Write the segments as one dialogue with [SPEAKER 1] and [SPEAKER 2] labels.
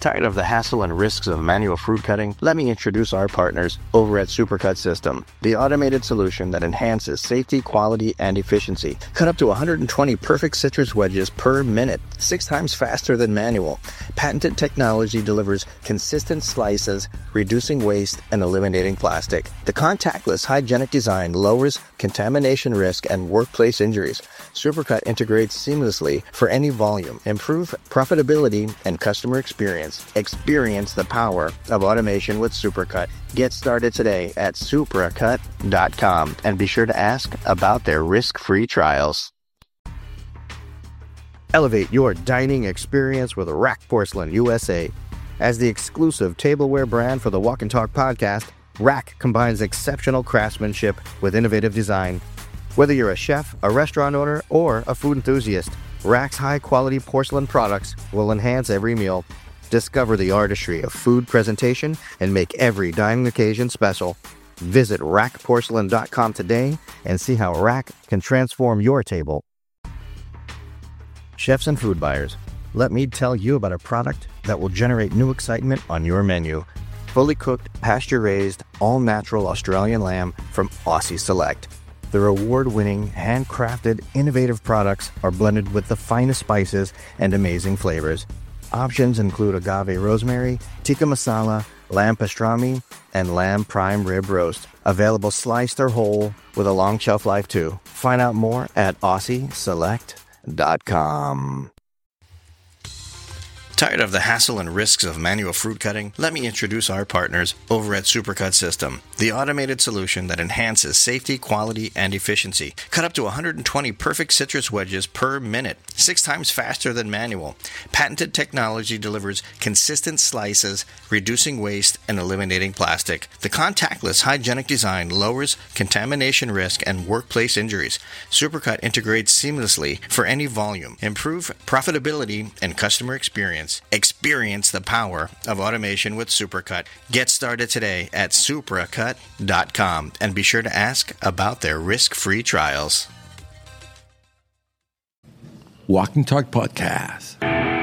[SPEAKER 1] Tired of the hassle and risks of manual fruit cutting? Let me introduce our partners over at Supercut System, the automated solution that enhances safety, quality, and efficiency. Cut up to 120 perfect citrus wedges per minute, 6 times faster than manual. Patented technology delivers consistent slices, reducing waste and eliminating plastic. The contactless, hygienic design lowers contamination risk and workplace injuries. Supercut integrates seamlessly for any volume. Improve profitability and customer experience. Experience the power of automation with Supercut. Get started today at supracut.com and be sure to ask about their risk-free trials. Elevate your dining experience with Rack Porcelain USA. As the exclusive tableware brand for the Walk and Talk podcast, Rack combines exceptional craftsmanship with innovative design. Whether you're a chef, a restaurant owner, or a food enthusiast, Rack's high-quality porcelain products will enhance every meal. Discover the artistry of food presentation and make every dining occasion special. Visit rackporcelain.com today and see how Rack can transform your table. Chefs and food buyers, let me tell you about a product that will generate new excitement on your menu. Fully cooked, pasture-raised, all-natural Australian lamb from Aussie Select. Their award-winning, handcrafted, innovative products are blended with the finest spices and amazing flavors. Options include agave rosemary, tikka masala, lamb pastrami, and lamb prime rib roast. Available sliced or whole with a long shelf life too. Find out more at AussieSelect.com. Tired of the hassle and risks of manual fruit cutting? Let me introduce our partners over at Supercut System, the automated solution that enhances safety, quality, and efficiency. Cut up to 120 perfect citrus wedges per minute, 6 times faster than manual. Patented technology delivers consistent slices, reducing waste and eliminating plastic. The contactless, hygienic design lowers contamination risk and workplace injuries. Supercut integrates seamlessly for any volume. Improve profitability and customer experience. Experience the power of automation with Supercut. Get started today at supracut.com and be sure to ask about their risk-free trials.
[SPEAKER 2] Walk and Talk Podcast.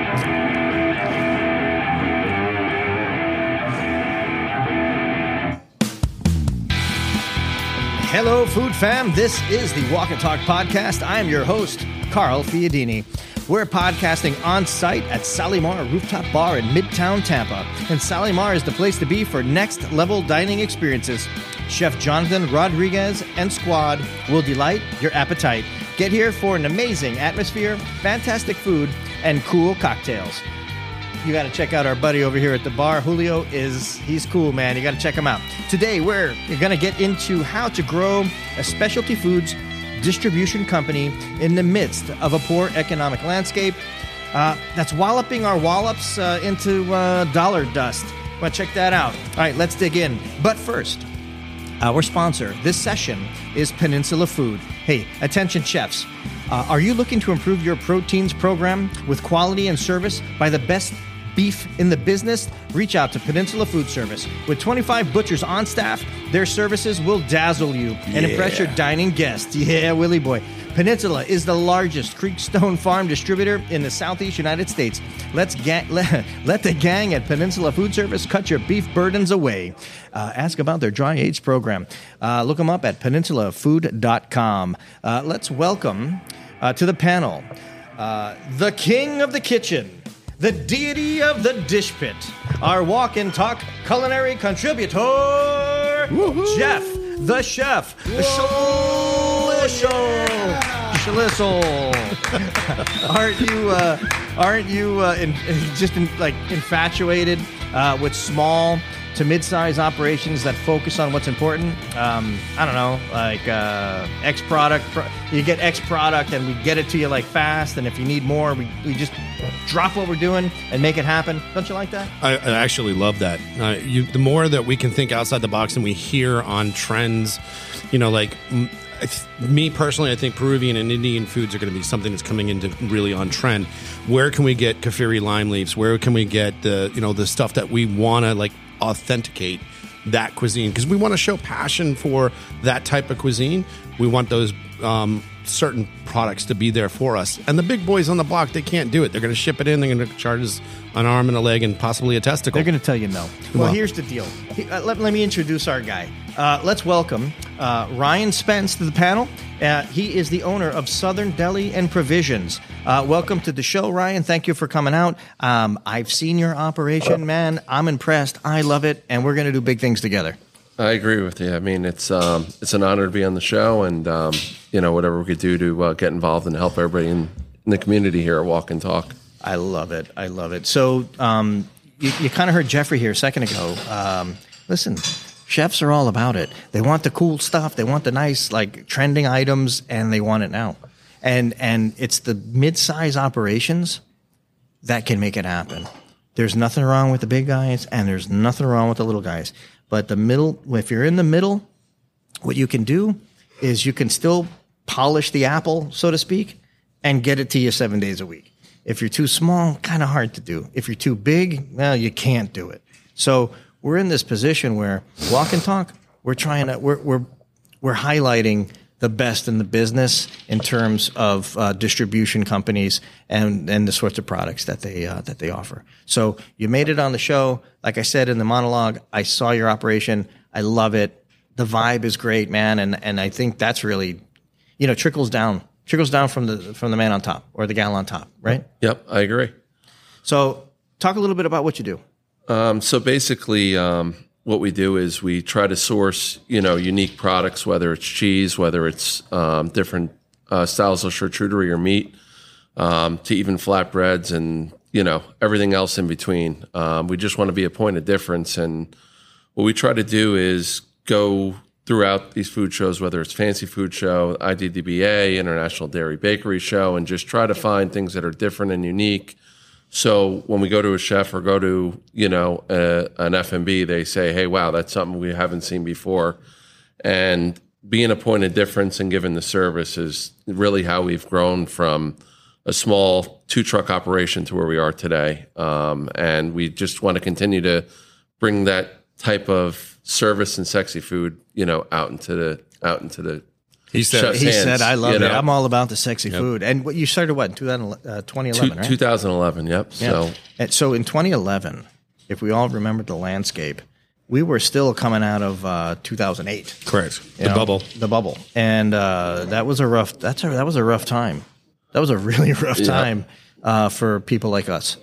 [SPEAKER 3] Hello, food fam. This is the Walk and Talk Podcast. I am your host, Carl Fiadini. We're podcasting on site at Salimar Rooftop Bar in Midtown Tampa. And Salimar is the place to be for next level dining experiences. Chef Jonathan Rodriguez and squad will delight your appetite. Get here for an amazing atmosphere, fantastic food, and cool cocktails. You got to check out our buddy over here at the bar. Julio he's cool, man. You got to check him out. Today, we're going to get into how to grow a specialty foods distribution company in the midst of a poor economic landscape that's walloping our wallops into dollar dust. Want to check that out? All right, let's dig in. But first, our sponsor this session is Peninsula Food. Hey, attention chefs. Are you looking to improve your proteins program with quality and service by the best beef in the business? Reach out to Peninsula Food Service. With 25 butchers on staff, their services will dazzle you and impress your dining guests. Yeah, Willie boy. Peninsula is the largest Creekstone Farm distributor in the Southeast United States. Let the gang at Peninsula Food Service cut your beef burdens away. Ask about their dry aged program. Look them up at peninsulafood.com. Let's welcome to the panel the king of the kitchen, the deity of the dish pit, our Walk and Talk culinary contributor, Jeff the Chef Schlissel. Aren't you infatuated with small to mid-size operations that focus on what's important? I don't know, like X product. You get X product and we get it to you like fast, and if you need more, we just drop what we're doing and make it happen. Don't you like that?
[SPEAKER 4] I actually love that. The more that we can think outside the box and we hear on trends, me personally, I think Peruvian and Indian foods are going to be something that's coming into really on trend. Where can we get kaffir lime leaves? Where can we get the stuff that we want to authenticate that cuisine? Because we want to show passion for that type of cuisine. We want those certain products to be there for us. And the big boys on the block, they can't do it. They're going to ship it in. They're going to charge us an arm and a leg and possibly a testicle.
[SPEAKER 3] They're going to tell you no. Well, here's the deal. Let me introduce our guy. Let's welcome Ryan Spence to the panel. He is the owner of Southern Deli and Provisions. Welcome to the show, Ryan. Thank you for coming out. I've seen your operation, man. I'm impressed. I love it, and we're going to do big things together.
[SPEAKER 5] I agree with you. I mean, it's an honor to be on the show, and whatever we could do to get involved and help everybody in the community here at Walk and Talk.
[SPEAKER 3] I love it. I love it. So you kind of heard Jeffrey here a second ago. Listen, chefs are all about it. They want the cool stuff. They want the nice, like, trending items, and they want it now. And it's the mid-size operations that can make it happen. There's nothing wrong with the big guys, and there's nothing wrong with the little guys. But the middle, if you're in the middle, what you can do is you can still polish the apple, so to speak, and get it to you 7 days a week. If you're too small, kind of hard to do. If you're too big, well, you can't do it. So we're in this position where Walk and Talk, we're highlighting the best in the business in terms of distribution companies and the sorts of products that they offer. So you made it on the show. Like I said in the monologue, I saw your operation. I love it. The vibe is great, man, and I think that's really, trickles down from the man on top or the gal on top, right?
[SPEAKER 5] Yep, I agree.
[SPEAKER 3] So talk a little bit about what you do.
[SPEAKER 5] So basically, what we do is we try to source, unique products, whether it's cheese, whether it's different styles of charcuterie or meat, to even flatbreads and, everything else in between. We just want to be a point of difference. And what we try to do is go throughout these food shows, whether it's Fancy Food Show, IDDBA, International Dairy Bakery Show, and just try to find things that are different and unique. So when we go to a chef or go to, an F&B, they say, hey, wow, that's something we haven't seen before. And being a point of difference and giving the service is really how we've grown from a small 2-truck operation to where we are today. And we just want to continue to bring that type of service and sexy food, out into the
[SPEAKER 4] He
[SPEAKER 3] said, I love it. I'm all about the sexy food. And you started what, in 2011, right?
[SPEAKER 5] 2011, yep.
[SPEAKER 3] Yeah. So in 2011, if we all remember the landscape, we were still coming out of 2008.
[SPEAKER 4] Correct. The bubble.
[SPEAKER 3] And that was a rough time. That was a really rough time for people like us.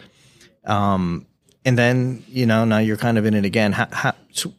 [SPEAKER 3] And then, now you're kind of in it again. So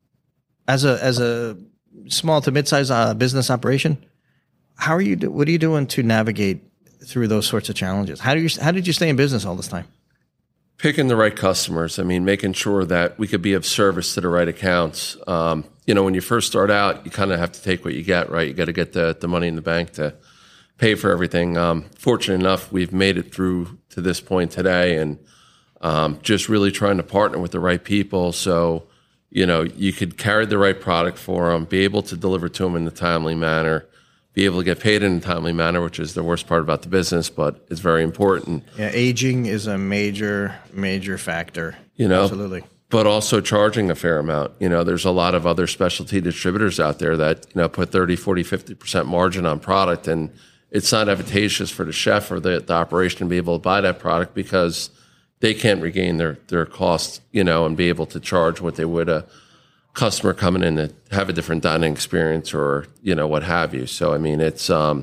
[SPEAKER 3] as a small to mid-sized business operation, what are you doing to navigate through those sorts of challenges? How did you stay in business all this time?
[SPEAKER 5] Picking the right customers. I mean, making sure that we could be of service to the right accounts. When you first start out, you kind of have to take what you get, right? You got to get the money in the bank to pay for everything. Fortunate enough, we've made it through to this point today, and just really trying to partner with the right people. So, you could carry the right product for them, be able to deliver to them in a timely manner, be able to get paid in a timely manner, which is the worst part about the business, but it's very important.
[SPEAKER 3] Yeah, aging is a major, major factor. Absolutely.
[SPEAKER 5] But also charging a fair amount. There's a lot of other specialty distributors out there that, put 30, 40, 50% margin on product, and it's not advantageous for the chef or the operation to be able to buy that product because they can't regain their costs, and be able to charge what they would a customer coming in to have a different dining experience or, what have you. So, I mean, it's... the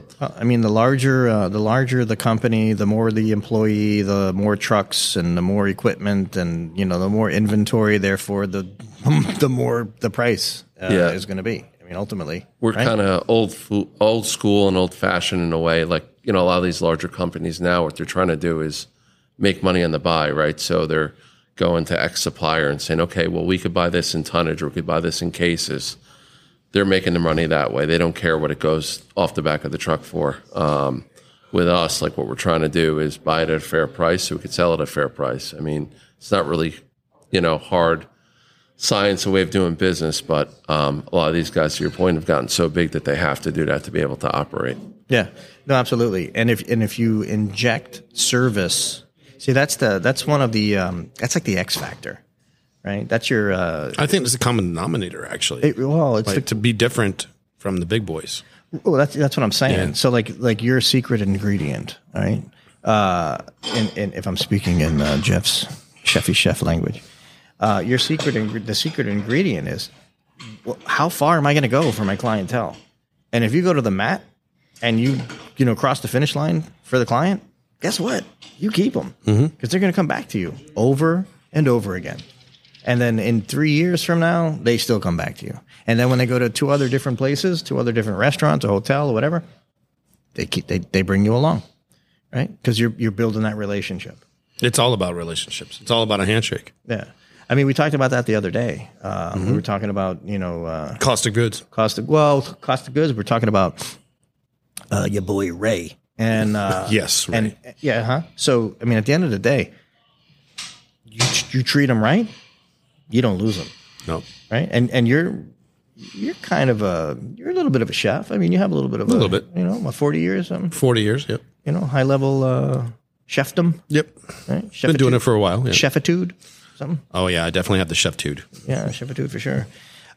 [SPEAKER 5] larger the company, the more the employee, the more trucks and the more equipment and, the more inventory, therefore, the more the price is going to be. I mean, ultimately. We're kind of old school and old-fashioned in a way. Like, a lot of these larger companies now, what they're trying to do is make money on the buy, right? So they're going to X supplier and saying, okay, well, we could buy this in tonnage or we could buy this in cases. They're making the money that way. They don't care what it goes off the back of the truck for. With us, like what we're trying to do is buy it at a fair price so we could sell it at a fair price. I mean, it's not really, hard science, a way of doing business, but a lot of these guys, to your point, have gotten so big that they have to do that to be able to operate.
[SPEAKER 3] Yeah, no, absolutely. And if you inject service... See, that's one of the that's like the X factor, right? That's your.
[SPEAKER 4] I think it's a common denominator, actually.
[SPEAKER 3] It's
[SPEAKER 4] to be different from the big boys.
[SPEAKER 3] Well, that's what I'm saying.
[SPEAKER 4] Yeah.
[SPEAKER 3] So like your secret ingredient, all right? And if I'm speaking in Jeff's chef language, the secret ingredient is, well, how far am I going to go for my clientele? And if you go to the mat and you cross the finish line for the client, guess what? You keep them because they're going to come back to you over and over again. And then in 3 years from now, they still come back to you. And then when they go to 2 other different places, 2 other different restaurants, a hotel, or whatever, they bring you along, right? Because you're building that relationship.
[SPEAKER 4] It's all about relationships. It's all about a handshake.
[SPEAKER 3] Yeah. I mean, we talked about that the other day. We were talking about,
[SPEAKER 4] Cost of goods.
[SPEAKER 3] cost of goods. We're talking about your boy Ray. And
[SPEAKER 4] Yes, Ray.
[SPEAKER 3] And yeah, So, I mean, at the end of the day, you treat them right, you don't lose them,
[SPEAKER 4] No.
[SPEAKER 3] right? And you're kind of you're a little bit of a chef. I mean, you have a little bit of 40 years,
[SPEAKER 4] 40 years, yep.
[SPEAKER 3] high level chefdom,
[SPEAKER 4] Yep.
[SPEAKER 3] right?
[SPEAKER 4] Been doing it for a while. Yeah.
[SPEAKER 3] Chefitude, something.
[SPEAKER 4] Oh, yeah, I definitely have the chef-tude.
[SPEAKER 3] Yeah, chefitude for sure.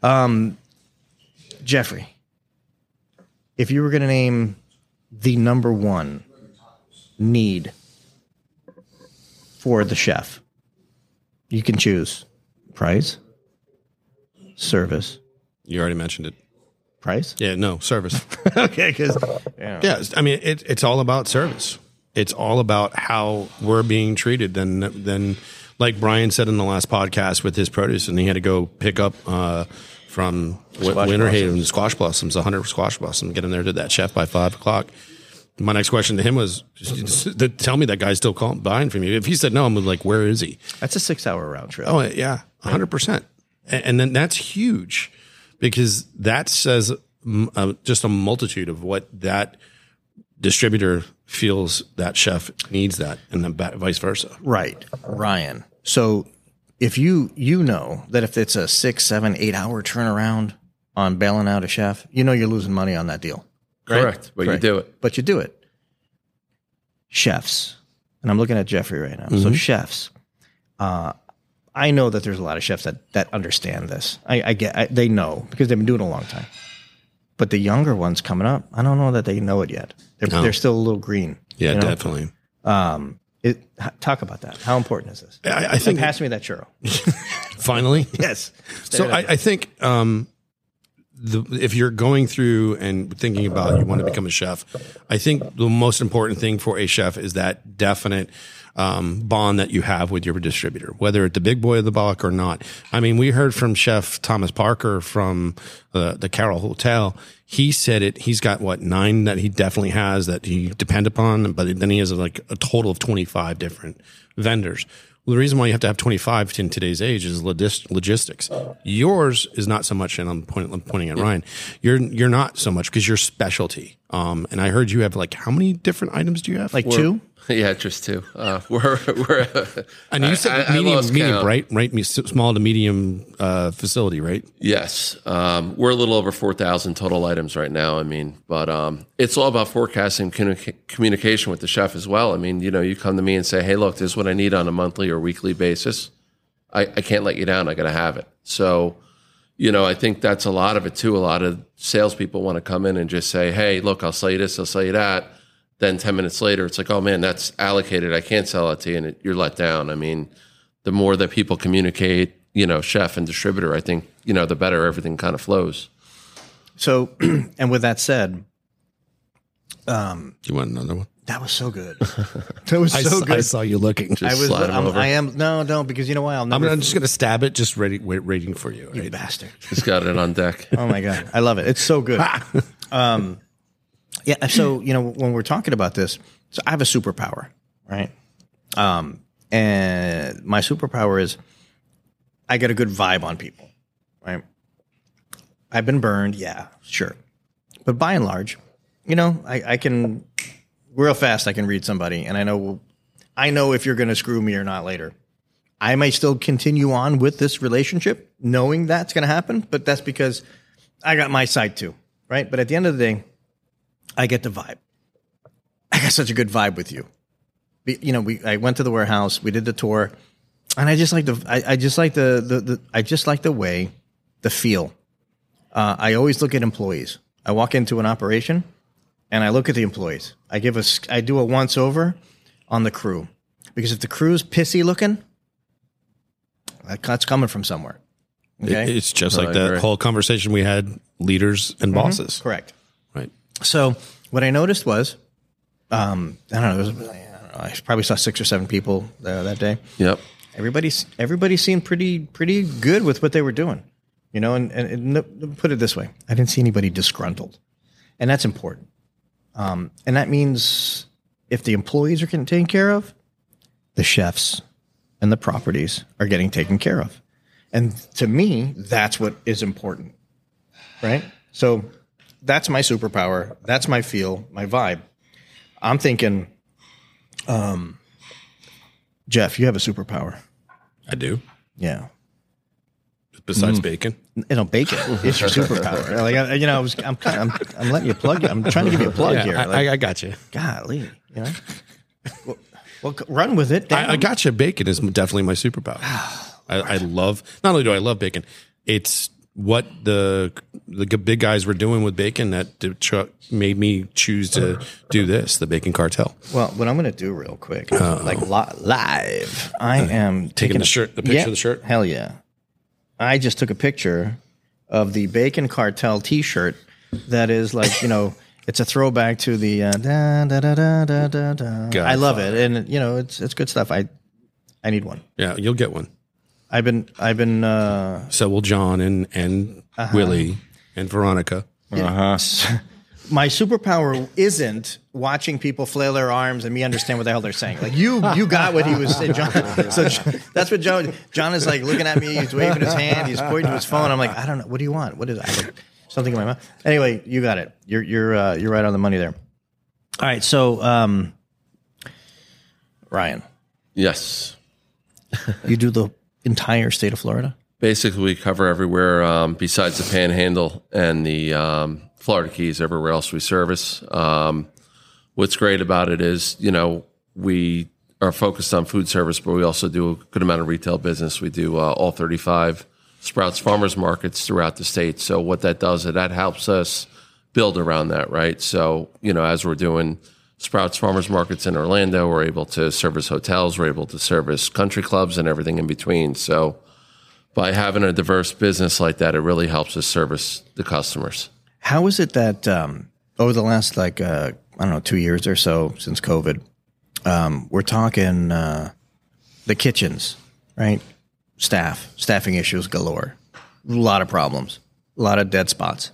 [SPEAKER 3] Jeffrey, if you were going to name the number one need for the chef, you can choose price, service.
[SPEAKER 4] You already mentioned it.
[SPEAKER 3] Price?
[SPEAKER 4] Yeah, no, service.
[SPEAKER 3] Okay, because
[SPEAKER 4] Yeah, I mean, it's all about service. It's all about how we're being treated. Then, like Brian said in the last podcast with his produce, and he had to go pick up from Winter Haven squash blossoms, 100 squash blossoms, get in there to that chef by 5 o'clock. My next question to him was, tell me that guy's still buying from you. If he said no, I'm like, where is he?
[SPEAKER 3] that's a 6-hour round trip.
[SPEAKER 4] Oh, yeah, 100%. And then that's huge because that says just a multitude of what that distributor feels that chef needs that, and then vice versa.
[SPEAKER 3] Right, Ryan. So if you know that if it's a 6, 7, 8 hour turnaround on bailing out a chef, you're losing money on that deal. Right?
[SPEAKER 5] Correct. But you do it.
[SPEAKER 3] But you do it. Chefs, and I'm looking at Jeffrey right now. So chefs, I know that there's a lot of chefs that understand this. They know because they've been doing it a long time. But the younger ones coming up, I don't know that they know it yet. They're still a little green.
[SPEAKER 4] Yeah, definitely.
[SPEAKER 3] Talk about that. How important is this?
[SPEAKER 4] I think
[SPEAKER 3] pass me that churro.
[SPEAKER 4] finally.
[SPEAKER 3] Yes.
[SPEAKER 4] So I think if you're going through and thinking about you want to become a chef, I think the most important thing for a chef is that definite bond that you have with your distributor, whether it's the big boy of the block or not. I mean, we heard from Chef Thomas Parker from the Carroll Hotel. He said he's got 9 that he definitely has that he depend upon, but then he has like a total of 25 different vendors. Well, the reason why you have to have 25 in today's age is logistics. Yours is not so much, and I'm pointing at Ryan. You're not so much because you're specialty. And I heard you have how many different items do you have?
[SPEAKER 3] Like 2?
[SPEAKER 5] Yeah, just 2.
[SPEAKER 4] And you said medium, right? Small to medium facility, right?
[SPEAKER 5] Yes. We're a little over 4,000 total items right now. I mean, but it's all about forecasting communication with the chef as well. I mean, you come to me and say, hey, look, this is what I need on a monthly or weekly basis. I can't let you down. I got to have it. So, I think that's a lot of it too. A lot of salespeople want to come in and just say, hey, look, I'll sell you this, I'll sell you that. Then 10 minutes later, it's like, oh man, that's allocated. I can't sell it to you, and you're let down. I mean, the more that people communicate, chef and distributor, I think, the better everything kind of flows.
[SPEAKER 3] So, and with that said,
[SPEAKER 4] You want another one?
[SPEAKER 3] that was so good. That was so good.
[SPEAKER 4] I saw you looking.
[SPEAKER 5] Just slide them over.
[SPEAKER 3] No, because you know why?
[SPEAKER 4] I'm just going to stab it, just waiting for you.
[SPEAKER 3] You
[SPEAKER 4] Right?
[SPEAKER 3] bastard.
[SPEAKER 5] Just got it on deck.
[SPEAKER 3] Oh my God. I love it. It's so good. Yeah. So, when we're talking about this, so I have a superpower, right? And my superpower is I get a good vibe on people, right? I've been burned. Yeah, sure. But by and large, I can real fast. I can read somebody and I know if you're going to screw me or not later. I may still continue on with this relationship knowing that's going to happen, but that's because I got my side too, right? But at the end of the day, I get the vibe. I got such a good vibe with you. I went to the warehouse, we did the tour, and I just like the way, the feel. I always look at employees. I walk into an operation and I look at the employees. I do a once over on the crew, because if the crew's pissy looking, that's coming from somewhere. Okay?
[SPEAKER 4] It's just like that whole conversation we had, leaders and bosses.
[SPEAKER 3] Correct.
[SPEAKER 4] Right.
[SPEAKER 3] So what I noticed was, I don't know, I probably saw 6 or 7 people that day.
[SPEAKER 5] Yep.
[SPEAKER 3] Everybody seemed pretty good with what they were doing, you know. And put it this way, I didn't see anybody disgruntled, and that's important. And that means if the employees are getting taken care of, the chefs and the properties are getting taken care of. And to me, that's what is important, right? So that's my superpower. That's my feel, my vibe. I'm thinking, Jeff, you have a superpower.
[SPEAKER 4] I do.
[SPEAKER 3] Yeah.
[SPEAKER 4] Besides bacon.
[SPEAKER 3] Bacon is your superpower. I'm letting you plug it. I'm trying to give you a plug here.
[SPEAKER 4] I got you.
[SPEAKER 3] Golly, you know. Well, run with it.
[SPEAKER 4] I got you. Bacon is definitely my superpower. I love. Not only do I love bacon, it's what the big guys were doing with bacon that made me choose to do this. The Bacon Cartel.
[SPEAKER 3] Well, what I'm going to do real quick, live, I am
[SPEAKER 4] taking the shirt. The picture of the shirt.
[SPEAKER 3] Hell yeah! I just took a picture of the Bacon Cartel T-shirt. That is like, you know. It's a throwback to the da, da, da, da, da, da. I love it, and you know it's good stuff. I need one.
[SPEAKER 4] Yeah, you'll get one.
[SPEAKER 3] I've been.
[SPEAKER 4] So will John and Willie and Veronica.
[SPEAKER 3] My superpower isn't watching people flail their arms and me understand what the hell they're saying. Like you got what he was saying, John. So that's what John is like looking at me. He's waving his hand. He's pointing to his phone. I'm like, I don't know. What do you want? What is it? Something in my mouth. Anyway, you got it. You're right on the money there. All right, so Ryan.
[SPEAKER 5] Yes.
[SPEAKER 3] You do the entire state of Florida?
[SPEAKER 5] Basically, we cover everywhere besides the Panhandle and the Florida Keys. Everywhere else we service. What's great about it is, you know, we are focused on food service, but we also do a good amount of retail business. We do all 35 Sprouts Farmers Markets throughout the state. So what that does is that helps us build around that, right? So, you know, as we're doing Sprouts Farmers Markets in Orlando, we're able to service hotels, we're able to service country clubs and everything in between. So by having a diverse business like that, it really helps us service the customers.
[SPEAKER 3] How is it that over the last, 2 years or so since COVID, we're talking the kitchens, right? Staffing issues galore, a lot of problems, a lot of dead spots.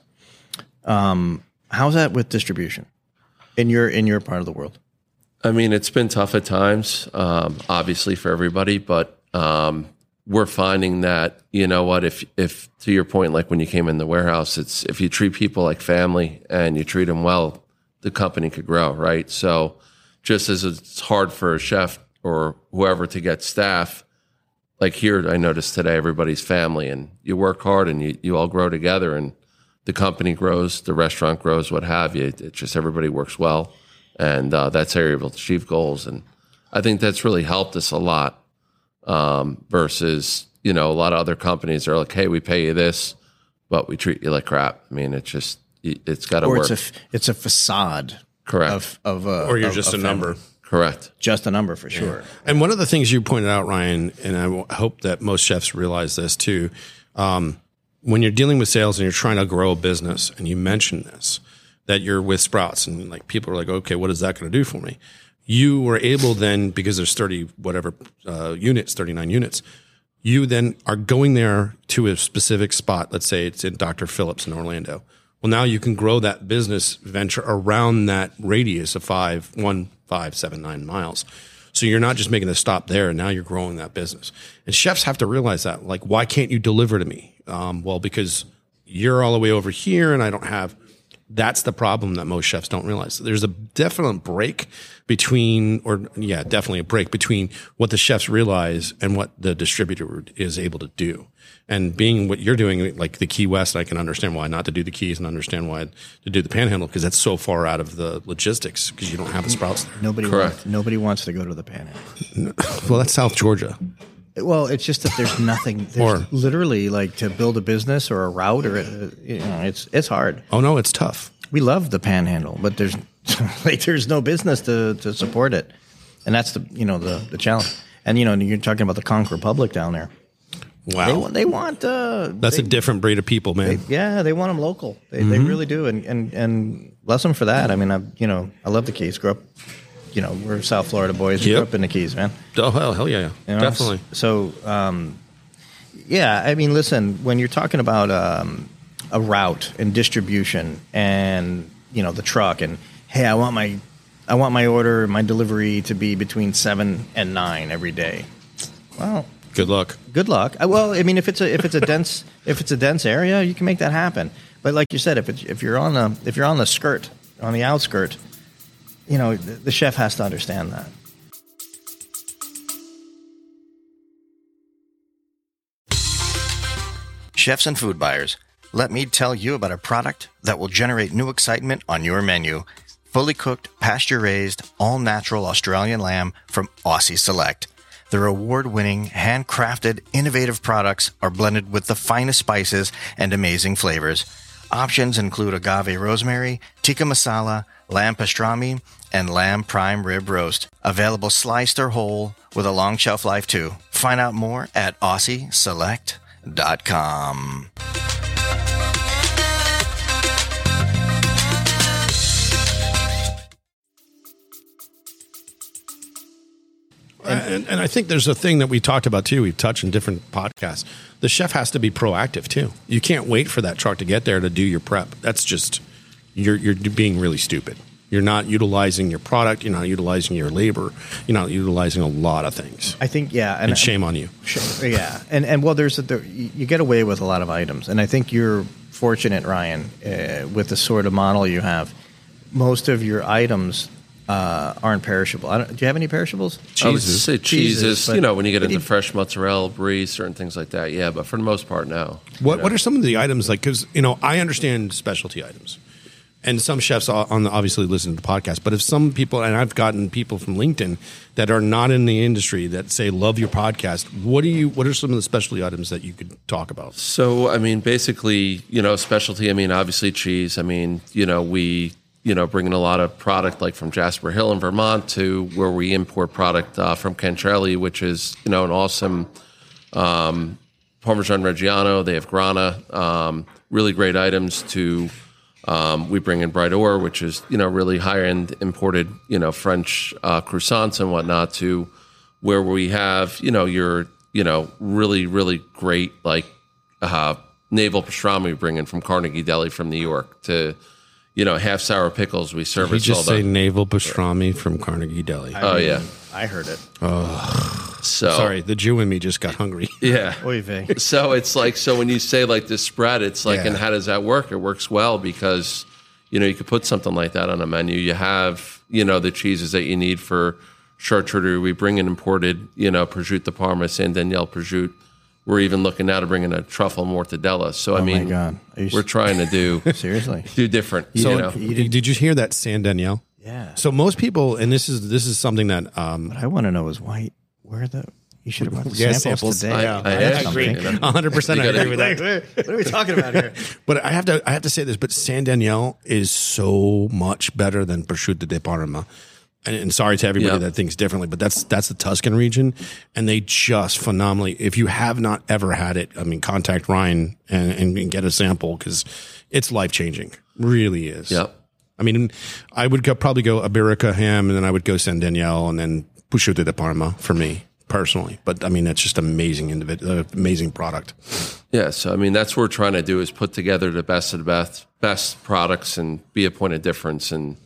[SPEAKER 3] How's that with distribution in your part of the world?
[SPEAKER 5] I mean, it's been tough at times, obviously for everybody, but we're finding that, you know what, if to your point, like when you came in the warehouse, it's if you treat people like family and you treat them well, the company could grow, right? So just as it's hard for a chef or whoever to get staff, like here, I noticed today, everybody's family, and you work hard and you all grow together, and the company grows, the restaurant grows, what have you. It just everybody works well, and that's how you're able to achieve goals. And I think that's really helped us a lot versus, you know, a lot of other companies are like, hey, we pay you this, but we treat you like crap. I mean, it's got to work.
[SPEAKER 3] It's a facade.
[SPEAKER 5] Correct.
[SPEAKER 3] Or
[SPEAKER 4] you're just a number.
[SPEAKER 5] Correct.
[SPEAKER 3] Just a number for sure.
[SPEAKER 4] Yeah. And one of the things you pointed out, Ryan, and I hope that most chefs realize this too, when you're dealing with sales and you're trying to grow a business, and you mentioned this, that you're with Sprouts, and like people are like, okay, what is that going to do for me? You were able then, because there's 39 units, you then are going there to a specific spot. Let's say it's in Dr. Phillips in Orlando. Well, now you can grow that business venture around that radius of 5, 7, 9 miles. So you're not just making a stop there, and now you're growing that business. And chefs have to realize that. Like, why can't you deliver to me? Well, because you're all the way over here, and I don't have. That's the problem that most chefs don't realize. There's a definite break between what the chefs realize and what the distributor is able to do. And being what you're doing, like the Key West, I can understand why not to do the Keys and understand why to do the Panhandle, because that's so far out of the logistics because you don't have the Sprouts there.
[SPEAKER 3] Nobody wants to go to the Panhandle.
[SPEAKER 4] Well, that's South Georgia.
[SPEAKER 3] Well, it's just that there's nothing. There's literally like to build a business or a route or it's hard.
[SPEAKER 4] Oh no, it's tough.
[SPEAKER 3] We love the Panhandle, but there's there's no business to support it, and that's the challenge. And you're talking about the Conch Republic down there.
[SPEAKER 4] Wow,
[SPEAKER 3] they want
[SPEAKER 4] that's a different breed of people, man.
[SPEAKER 3] They want them local. They really do, and bless them for that. I mean, I love the Keys. Grew up, we're South Florida boys. We grew up in the Keys, man.
[SPEAKER 4] Oh hell yeah, definitely.
[SPEAKER 3] So, I mean, listen, when you're talking about a route and distribution, and the truck, and hey, I want my order, my delivery to be between 7 and 9 every day. Well.
[SPEAKER 4] Good luck.
[SPEAKER 3] Well, I mean, if it's a dense area, you can make that happen. But like you said, if you're on the skirt, on the outskirt, the chef has to understand that.
[SPEAKER 1] Chefs and food buyers, let me tell you about a product that will generate new excitement on your menu. Fully cooked, pasture-raised, all-natural Australian lamb from Aussie Select. Their award-winning, handcrafted, innovative products are blended with the finest spices and amazing flavors. Options include agave rosemary, tikka masala, lamb pastrami, and lamb prime rib roast. Available sliced or whole with a long shelf life too. Find out more at AussieSelect.com.
[SPEAKER 4] And I think there's a thing that we talked about too. We've touched in different podcasts. The chef has to be proactive too. You can't wait for that truck to get there to do your prep. That's just you're being really stupid. You're not utilizing your product. You're not utilizing your labor. You're not utilizing a lot of things.
[SPEAKER 3] I think
[SPEAKER 4] and shame on you.
[SPEAKER 3] Yeah, and well, you get away with a lot of items, and I think you're fortunate, Ryan, with the sort of model you have. Most of your items aren't perishable. Do you have any perishables?
[SPEAKER 5] I would say cheeses. When you get into fresh mozzarella, brie, certain things like that. Yeah, but for the most part, no.
[SPEAKER 4] What are some of the items like? Because I understand specialty items, and some chefs obviously listen to the podcast. But if some people, and I've gotten people from LinkedIn that are not in the industry that say love your podcast. What are some of the specialty items that you could talk about?
[SPEAKER 5] So I mean, basically, specialty. I mean, obviously cheese. I mean, we. Bringing a lot of product like from Jasper Hill in Vermont to where we import product from Cantrelli, which is, an awesome Parmesan Reggiano. They have Grana, really great items to, we bring in Bright Or, which is, really high-end imported, French croissants and whatnot, to where we have, your, really, really great, like, navel pastrami we bring in from Carnegie Deli from New York to, half sour pickles. We service.
[SPEAKER 4] Did you just say navel pastrami from Carnegie Deli?
[SPEAKER 5] Yeah,
[SPEAKER 3] I heard it.
[SPEAKER 4] Oh, sorry, the Jew in me just got hungry.
[SPEAKER 5] Yeah.
[SPEAKER 3] Oy vey.
[SPEAKER 5] So it's like, when you say like this spread, it's like, and how does that work? It works well because you could put something like that on a menu. You have the cheeses that you need for charcuterie. We bring in imported prosciutto Parma, San Daniele prosciutto. We're even looking now to bring in a truffle mortadella. So, my God. We're trying to do
[SPEAKER 3] seriously
[SPEAKER 5] do different.
[SPEAKER 4] Did you hear that San Daniele?
[SPEAKER 3] Yeah.
[SPEAKER 4] So most people, and this is something that
[SPEAKER 3] what I want to know is why. You should have brought the samples today.
[SPEAKER 4] I agree. 100%. I agree with that.
[SPEAKER 3] What are we talking about here?
[SPEAKER 4] But I have to say this. But San Daniele is so much better than prosciutto di Parma. And sorry to everybody that thinks differently, but that's the Tuscan region, and they just phenomenally. If you have not ever had it, I mean, contact Ryan and get a sample because it's life changing. Really is.
[SPEAKER 5] Yep.
[SPEAKER 4] I mean, I would probably go Iberica ham, and then I would go San Daniele, and then prosciutto di Parma for me personally. But I mean, that's just amazing amazing product.
[SPEAKER 5] Yeah. So I mean, that's what we're trying to do is put together the best of the best products and be a point of difference, and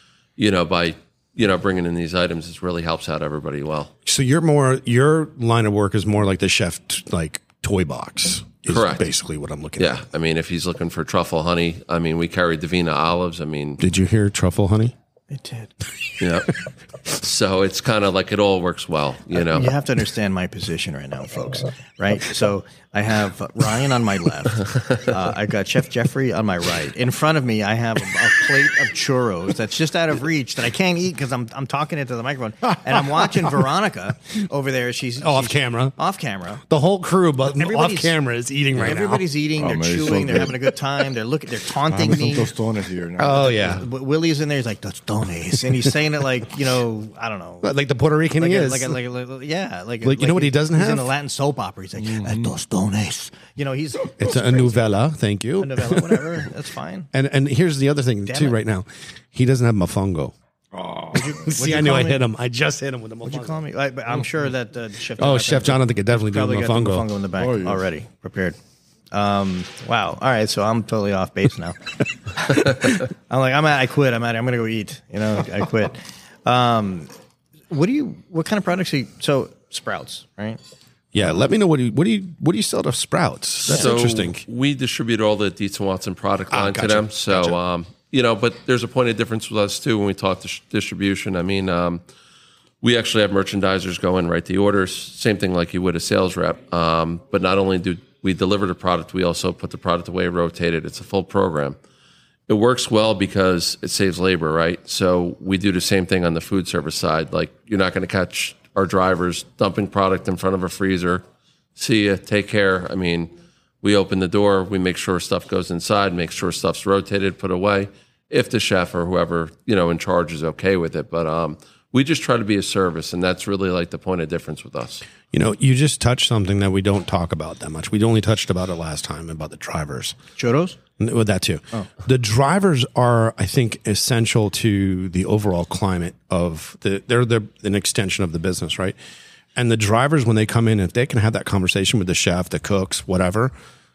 [SPEAKER 5] by bringing in these items, it really helps out everybody well.
[SPEAKER 4] So your line of work is more like the chef, like toy box. Is
[SPEAKER 5] correct.
[SPEAKER 4] Basically what I'm looking at.
[SPEAKER 5] Yeah. I mean, if he's looking for truffle honey, I mean, we carry Divina olives. I mean,
[SPEAKER 4] did you hear truffle honey?
[SPEAKER 3] It did.
[SPEAKER 5] Yeah. So it's kind of like it all works well, you know.
[SPEAKER 3] You have to understand my position right now, folks. Right? So I have Ryan on my left. I've got Chef Jeffrey on my right. In front of me, I have a plate of churros that's just out of reach that I can't eat because I'm talking into the microphone. And I'm watching Veronica over there. She's
[SPEAKER 4] off camera.
[SPEAKER 3] Off camera.
[SPEAKER 4] The whole crew, but off
[SPEAKER 3] Everybody's-
[SPEAKER 4] camera, is eating right now.
[SPEAKER 3] Everybody's eating. They're
[SPEAKER 2] man, it's so
[SPEAKER 3] chewing. They're
[SPEAKER 2] good.
[SPEAKER 3] having a good time. They're taunting me.
[SPEAKER 2] tostones here now.
[SPEAKER 4] Oh yeah,
[SPEAKER 3] Willie's in there. He's like tostones, and he's saying it like I don't know.
[SPEAKER 4] like the Puerto Rican
[SPEAKER 3] Like
[SPEAKER 4] he
[SPEAKER 3] a,
[SPEAKER 4] is.
[SPEAKER 3] like
[SPEAKER 4] you know what he doesn't
[SPEAKER 3] he's
[SPEAKER 4] have?
[SPEAKER 3] in a Latin soap opera. He's like tostones. He's
[SPEAKER 4] It's a novella. Thank you.
[SPEAKER 3] a novella, whatever. That's fine.
[SPEAKER 4] And here's the other thing
[SPEAKER 3] Damn
[SPEAKER 4] too.
[SPEAKER 3] it.
[SPEAKER 4] Right now, he doesn't have mofongo. See, I knew I
[SPEAKER 3] me?
[SPEAKER 4] hit him. I just hit him with a mofongo.
[SPEAKER 3] What'd you call me? I'm sure that Chef.
[SPEAKER 4] Oh, Chef Jonathan could definitely do
[SPEAKER 3] probably
[SPEAKER 4] a
[SPEAKER 3] got the
[SPEAKER 4] mofongo.
[SPEAKER 3] mofongo in the back
[SPEAKER 2] Oh, yes.
[SPEAKER 3] already prepared. Wow. All right. So I'm totally off base now. I'm like, I quit. I'm going to go eat. I quit. What kind of products are you? So Sprouts, right?
[SPEAKER 4] Yeah, let me know what do you sell to Sprouts? That's
[SPEAKER 5] So
[SPEAKER 4] interesting.
[SPEAKER 5] We distribute all the Dietz and Watson product line
[SPEAKER 4] gotcha,
[SPEAKER 5] to them. So,
[SPEAKER 4] gotcha.
[SPEAKER 5] But there's a point of difference with us too when we talk distribution. I mean, we actually have merchandisers go in, write the orders, same thing like you would a sales rep. But not only do we deliver the product, we also put the product away, rotate it. It's a full program. It works well because it saves labor, right? So we do the same thing on the food service side. Like you're not going to catch our drivers dumping product in front of a freezer. See ya, take care. I mean, we open the door, we make sure stuff goes inside, make sure stuff's rotated, put away, if the chef or whoever, in charge is okay with it. But we just try to be a service, and that's really like the point of difference with us.
[SPEAKER 4] You just touched something that we don't talk about that much. We only touched about it last time about the drivers.
[SPEAKER 3] Churros?
[SPEAKER 4] Well, that too. Oh. The drivers are, I think, essential to the overall climate of they're an extension of the business, right? And the drivers, when they come in, if they can have that conversation with the chef, the cooks, whatever.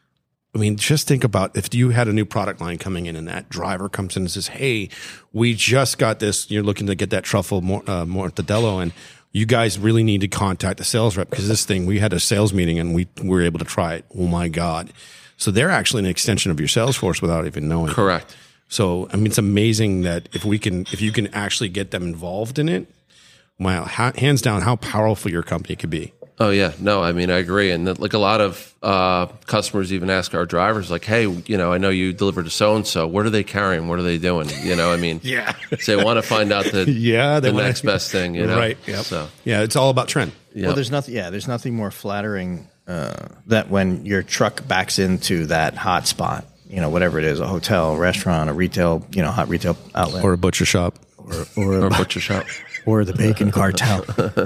[SPEAKER 4] I mean, just think about if you had a new product line coming in and that driver comes in and says, "Hey, we just got this. You're looking to get that truffle mortadella, and you guys really need to contact the sales rep because this thing, we had a sales meeting and we were able to try it. Oh my God." So they're actually an extension of your sales force without even knowing.
[SPEAKER 5] Correct.
[SPEAKER 4] So, I mean, it's amazing that if you can actually get them involved in it, wow, hands down, how powerful your company could be.
[SPEAKER 5] Oh yeah, no, I mean, I agree. And like a lot of customers even ask our drivers like, "Hey, I know you delivered to so-and-so. What are they carrying? What are they doing?" I mean,
[SPEAKER 4] Yeah.
[SPEAKER 5] So they want to find out the next best thing,
[SPEAKER 4] Right. Yep.
[SPEAKER 5] So,
[SPEAKER 4] yeah, it's all about trend.
[SPEAKER 5] yep.
[SPEAKER 3] Well, there's nothing more flattering that when your truck backs into that hot spot, whatever it is, a hotel, restaurant, a retail, hot retail outlet,
[SPEAKER 4] Or a butcher shop.
[SPEAKER 3] or
[SPEAKER 5] or butcher shop.
[SPEAKER 3] or the bacon cartel.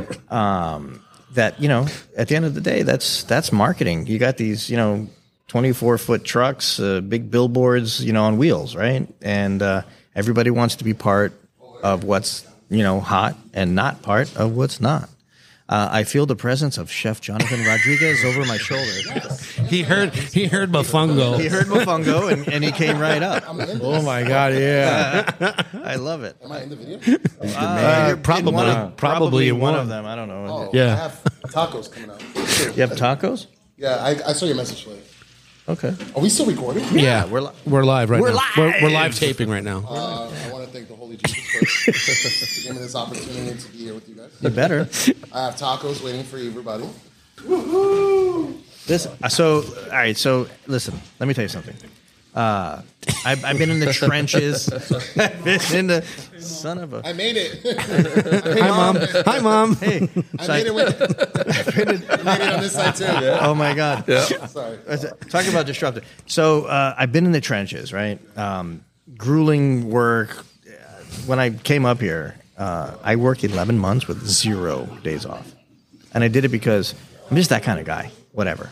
[SPEAKER 3] That at the end of the day, that's marketing. You got these 24-foot trucks, big billboards, on wheels, right? And everybody wants to be part of what's hot and not part of what's not. I feel the presence of Chef Jonathan Rodriguez over my shoulder.
[SPEAKER 4] He heard mofongo.
[SPEAKER 3] He heard mofongo and he came right up.
[SPEAKER 4] Oh my God! Yeah,
[SPEAKER 3] I love it.
[SPEAKER 6] Am I in the video?
[SPEAKER 3] You're
[SPEAKER 4] probably-
[SPEAKER 3] in one of,
[SPEAKER 4] probably in
[SPEAKER 3] one
[SPEAKER 4] one.
[SPEAKER 3] of them. I don't know.
[SPEAKER 6] Oh,
[SPEAKER 4] Yeah.
[SPEAKER 6] I have tacos coming out.
[SPEAKER 3] You have tacos?
[SPEAKER 6] Yeah, I saw your message later.
[SPEAKER 3] Okay.
[SPEAKER 6] Are we still recording?
[SPEAKER 4] yeah.
[SPEAKER 3] we're
[SPEAKER 4] We're live right
[SPEAKER 3] We're
[SPEAKER 4] now.
[SPEAKER 3] live!
[SPEAKER 4] We're live taping right now.
[SPEAKER 6] I want to thank the Holy Jesus first for giving me this opportunity to be here with you guys.
[SPEAKER 3] You better.
[SPEAKER 6] I have tacos waiting for everybody.
[SPEAKER 3] So all right. So listen, let me tell you something. I've been in the trenches. I've been in the son of a.
[SPEAKER 6] I made it.
[SPEAKER 4] Hi, Mom. Hi, Mom.
[SPEAKER 3] Hey,
[SPEAKER 6] I made it on this side too.
[SPEAKER 3] oh my God.
[SPEAKER 6] Sorry.
[SPEAKER 3] Talk about disruptive. So I've been in the trenches, right? Grueling work. When I came up here, I worked 11 months with 0 days off, and I did it because I'm just that kind of guy. Whatever.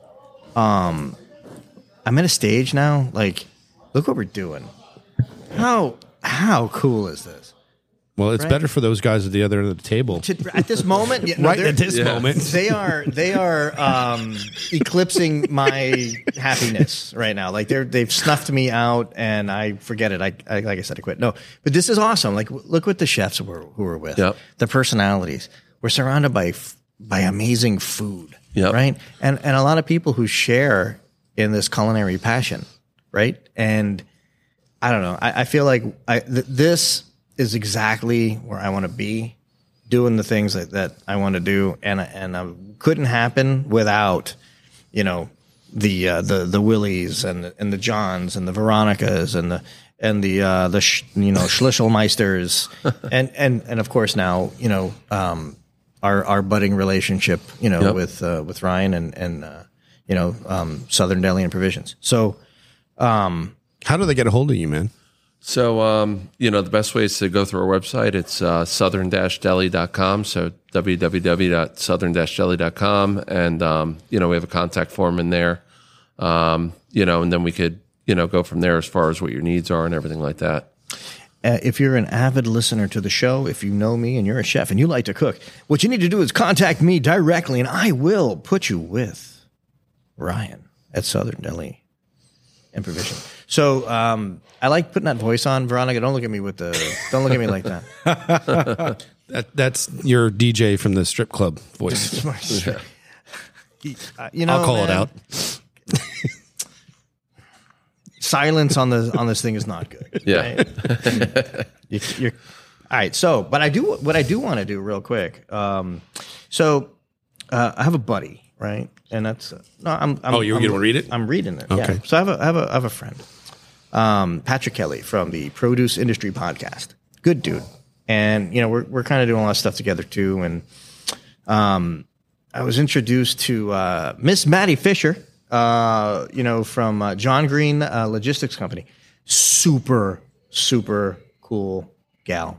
[SPEAKER 3] I'm at a stage now. Like, look what we're doing. How cool is this?
[SPEAKER 4] Well, it's
[SPEAKER 3] Right.
[SPEAKER 4] better for those guys at the other end of the table.
[SPEAKER 3] At this moment,
[SPEAKER 4] Right at this moment.
[SPEAKER 3] they are eclipsing my happiness right now. Like they've snuffed me out, and I forget it. I like I said, I quit. No, but this is awesome. Like, look what the chefs who we're with.
[SPEAKER 5] Yep.
[SPEAKER 3] The personalities. We're surrounded by amazing food.
[SPEAKER 5] Yep.
[SPEAKER 3] Right, and a lot of people who share in this culinary passion. Right, and I don't know. I feel like this is exactly where I want to be, doing the things that I want to do, and couldn't happen without, you know, the Willies and the Johns and the Veronicas and the Schlichelmeisters and of course now, you know, our budding relationship, you know, with Ryan and you know, Southern Deli and Provisions. So,
[SPEAKER 4] How do they get a hold of you, man?
[SPEAKER 5] So, you know, the best way is to go through our website. It's southern-deli.com. So www.southern-deli.com. And, you know, we have a contact form in there, you know, and then we could, you know, go from there as far as what your needs are and everything like that.
[SPEAKER 3] If you're an avid listener to the show, if you know me and you're a chef and you like to cook, what you need to do is contact me directly and I will put you with Ryan at Southern Deli and Provision. So I like putting that voice on, Veronica. Don't look at me like that.
[SPEAKER 4] That's your DJ from the strip club voice.
[SPEAKER 3] You know,
[SPEAKER 4] I'll call
[SPEAKER 3] man,
[SPEAKER 4] it out.
[SPEAKER 3] Silence on this thing is not good.
[SPEAKER 5] Yeah.
[SPEAKER 3] Right? You're all right. So, but what I do want to do real quick. I have a buddy, right? And that's I'm
[SPEAKER 4] you're going to read it?
[SPEAKER 3] I'm reading it.
[SPEAKER 4] Okay.
[SPEAKER 3] Yeah. So I have a friend, Patrick Kelly from the Produce Industry Podcast. Good dude, and you know we're kind of doing a lot of stuff together too. And I was introduced to Miss Maddie Fisher, you know, from John Green Logistics Company. Super cool gal.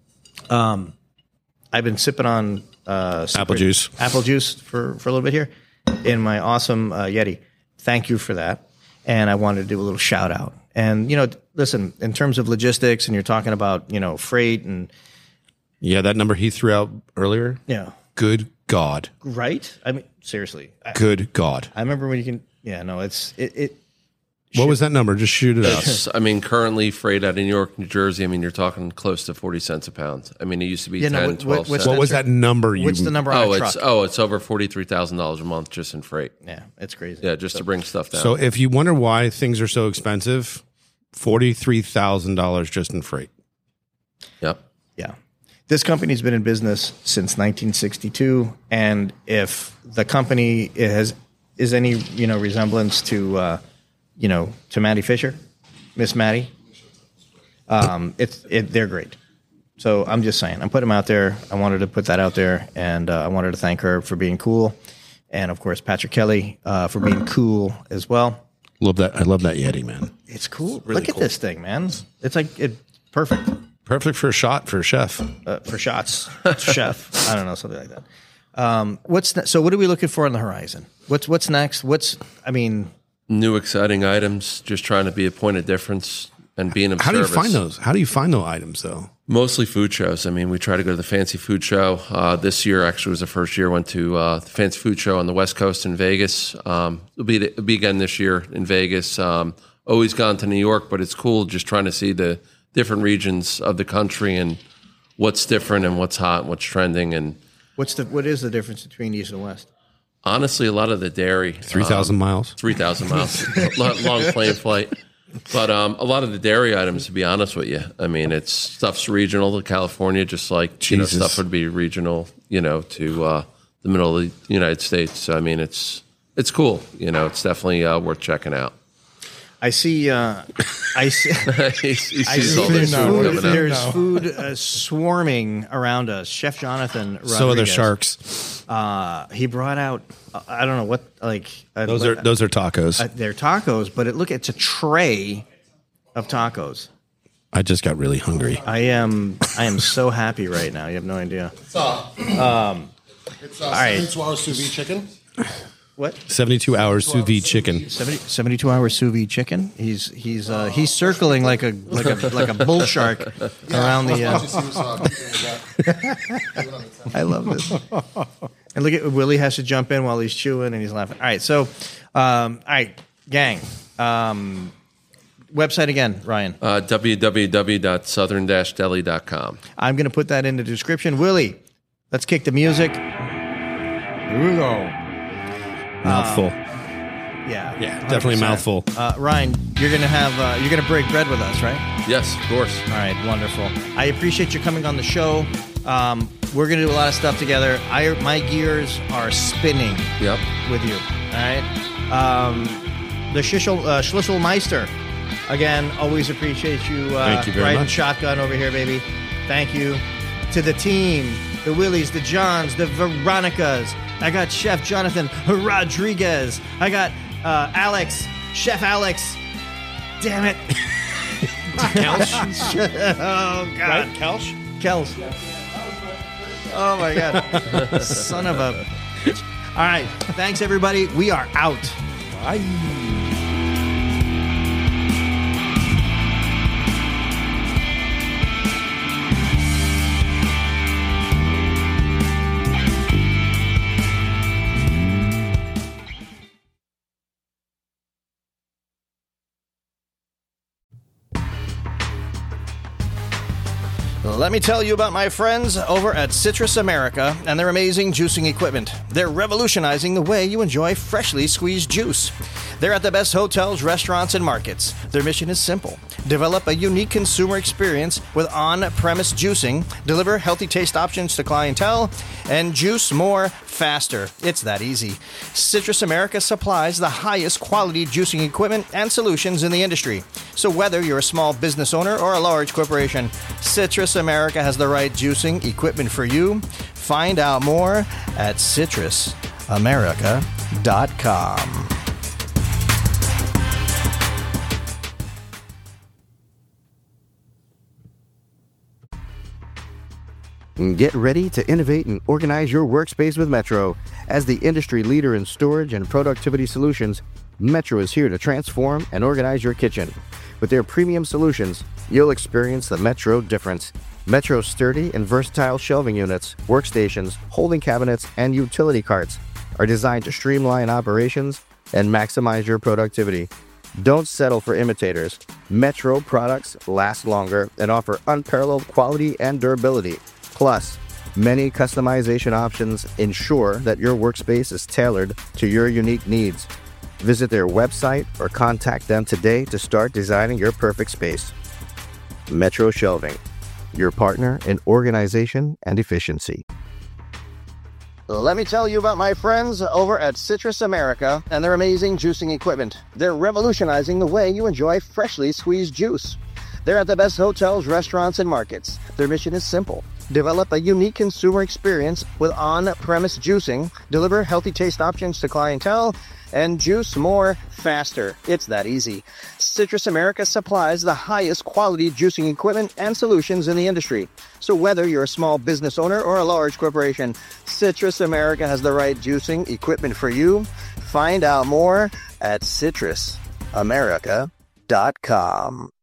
[SPEAKER 3] I've been sipping on
[SPEAKER 4] Apple juice
[SPEAKER 3] for a little bit here in my awesome Yeti. Thank you for that. And I wanted to do a little shout out. And, you know, listen, in terms of logistics and you're talking about, you know, freight and.
[SPEAKER 4] Yeah, that number he threw out earlier.
[SPEAKER 3] Yeah.
[SPEAKER 4] Good God.
[SPEAKER 3] Right? I mean, seriously.
[SPEAKER 4] Good God.
[SPEAKER 3] I remember when you can. Yeah, no, it.
[SPEAKER 4] What was that number? Just shoot it out.
[SPEAKER 5] I mean, currently freight out of New York, New Jersey, I mean, you're talking close to 40 cents a pound. I mean, it used to be 10, 12 cents.
[SPEAKER 4] What was that number?
[SPEAKER 3] What's the number on a truck?
[SPEAKER 5] It's over $43,000 a month just in freight.
[SPEAKER 3] Yeah, it's crazy.
[SPEAKER 5] Yeah, just to bring stuff down.
[SPEAKER 4] So if you wonder why things are so expensive, $43,000 just in freight.
[SPEAKER 5] Yep.
[SPEAKER 3] Yeah. This company's been in business since 1962, and if the company is any, you know, resemblance to you know, to Maddie Fisher, Miss Maddie, they're great. So I'm just saying, I'm putting them out there. I wanted to put that out there, and I wanted to thank her for being cool, and of course Patrick Kelly for being cool as well.
[SPEAKER 4] Love that. I love that Yeti, man.
[SPEAKER 3] It's cool.
[SPEAKER 4] Really
[SPEAKER 3] Look at
[SPEAKER 4] cool.
[SPEAKER 3] this thing, man. It's like perfect.
[SPEAKER 4] Perfect for a shot for a chef.
[SPEAKER 3] For shots, chef. I don't know, something like that. So what are we looking for on the horizon? What's next?
[SPEAKER 5] New exciting items, just trying to be a point of difference and being of
[SPEAKER 4] How do
[SPEAKER 5] service.
[SPEAKER 4] you find those? How do you find those items, though?
[SPEAKER 5] Mostly food shows. I mean, we try to go to the Fancy Food Show. This year actually was the first year I went to the Fancy Food Show on the West Coast in Vegas. It'll be again this year in Vegas. Always gone to New York, but it's cool just trying to see the different regions of the country and what's different and what's hot and what's trending. And
[SPEAKER 3] what is the difference between East and West?
[SPEAKER 5] honestly, a lot of the dairy.
[SPEAKER 4] 3,000 miles?
[SPEAKER 5] 3,000 miles. Long plane flight. But a lot of the dairy items, to be honest with you, I mean, stuff's regional to California, just like you know, stuff would be regional, you know, to the middle of the United States. So, I mean, it's cool. You know, it's definitely worth checking out.
[SPEAKER 3] I see.
[SPEAKER 5] He sees all this food coming out.
[SPEAKER 3] There's food swarming around us. Chef Jonathan Rodriguez.
[SPEAKER 4] So are the sharks.
[SPEAKER 3] He brought out. I don't know what
[SPEAKER 4] those are tacos.
[SPEAKER 3] They're tacos, but it's a tray of tacos.
[SPEAKER 4] I just got really hungry.
[SPEAKER 3] I am so happy right now. You have no idea.
[SPEAKER 6] It's
[SPEAKER 3] all right.
[SPEAKER 6] 72 hours sous vide chicken.
[SPEAKER 3] What?
[SPEAKER 4] 72 hours sous vide chicken.
[SPEAKER 3] 72 hours sous vide chicken. He's circling like a bull shark around the. I love this. And look at Willie has to jump in while he's chewing and he's laughing. All right, so, all right, gang. Website again, Ryan.
[SPEAKER 5] www.southern-deli.com.
[SPEAKER 3] I'm going to put that in the description. Willie, let's kick the music. Here we go.
[SPEAKER 4] Mouthful.
[SPEAKER 3] Yeah.
[SPEAKER 4] Yeah, definitely a
[SPEAKER 3] 100%.
[SPEAKER 4] mouthful.
[SPEAKER 3] Ryan, you're gonna break bread with us, right?
[SPEAKER 5] Yes, of course.
[SPEAKER 3] All right, wonderful. I appreciate you coming on the show. We're gonna do a lot of stuff together. My gears are spinning
[SPEAKER 5] Yep.
[SPEAKER 3] with you. All right. The Schlisselmeister. Again, always appreciate you.
[SPEAKER 4] Thank you very
[SPEAKER 3] riding
[SPEAKER 4] much.
[SPEAKER 3] shotgun over here, baby. Thank you to the team, the Willies, the Johns, the Veronicas. I got Chef Jonathan Rodriguez. I got Alex, Chef Alex. Damn it.
[SPEAKER 4] Kelch?
[SPEAKER 3] Oh, God.
[SPEAKER 4] Right? Kelch?
[SPEAKER 3] Kels. Oh, my God. Son of a bitch. All right. Thanks, everybody. We are out.
[SPEAKER 4] Bye.
[SPEAKER 3] Let me tell you about my friends over at Citrus America and their amazing juicing equipment. They're revolutionizing the way you enjoy freshly squeezed juice. They're at the best hotels, restaurants, and markets. Their mission is simple: develop a unique consumer experience with on-premise juicing, deliver healthy taste options to clientele, and juice more faster. It's that easy. Citrus America supplies the highest quality juicing equipment and solutions in the industry. So whether you're a small business owner or a large corporation, Citrus America has the right juicing equipment for you. Find out more at citrusamerica.com.
[SPEAKER 7] Get ready to innovate and organize your workspace with Metro. As the industry leader in storage and productivity solutions, Metro is here to transform and organize your kitchen. With their premium solutions, you'll experience the Metro difference. Metro's sturdy and versatile shelving units, workstations, holding cabinets, and utility carts are designed to streamline operations and maximize your productivity. Don't settle for imitators. Metro products last longer and offer unparalleled quality and durability. Plus, many customization options ensure that your workspace is tailored to your unique needs. Visit their website or contact them today to start designing your perfect space. Metro Shelving, your partner in organization and efficiency.
[SPEAKER 3] Let me tell you about my friends over at Citrus America and their amazing juicing equipment. They're revolutionizing the way you enjoy freshly squeezed juice. They're at the best hotels, restaurants, and markets. Their mission is simple: develop a unique consumer experience with on-premise juicing, deliver healthy taste options to clientele, and juice more faster. It's that easy. Citrus America supplies the highest quality juicing equipment and solutions in the industry. So whether you're a small business owner or a large corporation, Citrus America has the right juicing equipment for you. Find out more at citrusamerica.com.